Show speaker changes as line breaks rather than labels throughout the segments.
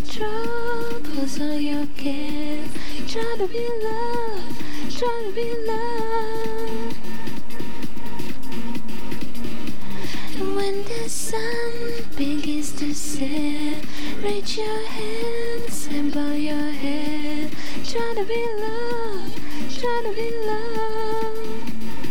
troubles, all your cares. Try to be loved, try to be loved. And when the sun begins to set, reach your hands and bow your head. Try to be loved, try to be loved.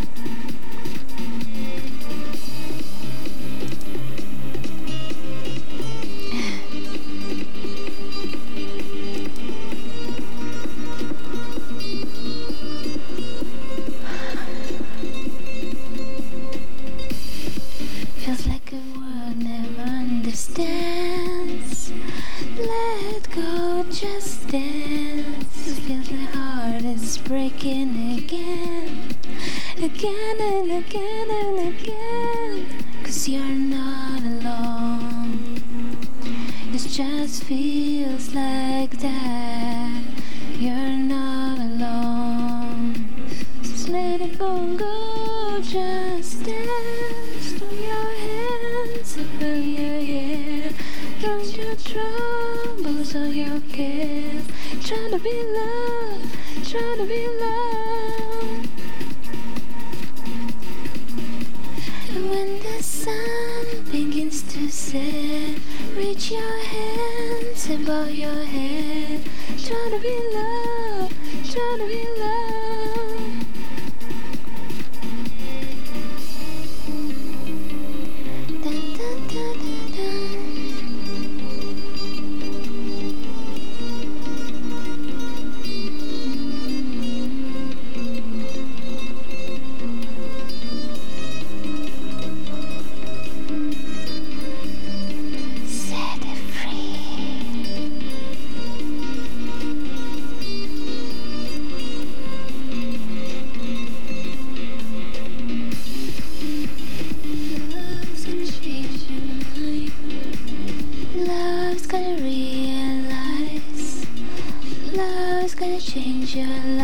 Feels like a world never understands. Let go, just dance. It feels my heart is breaking again, again and again and again. 'Cause you're not alone. It just feels like that. You're not alone. Just let it go, just dance. Throw your hands above your head. Drown your troubles, all your cares. Try to be loved, try to be loved. And when the sun begins to set, reach your hands above your head. Try to be loved, try to be loved. Dun, dun, dun, dun, dun. Set it free. Love's gonna change your life. Love's gonna realize. Love's gonna change your life.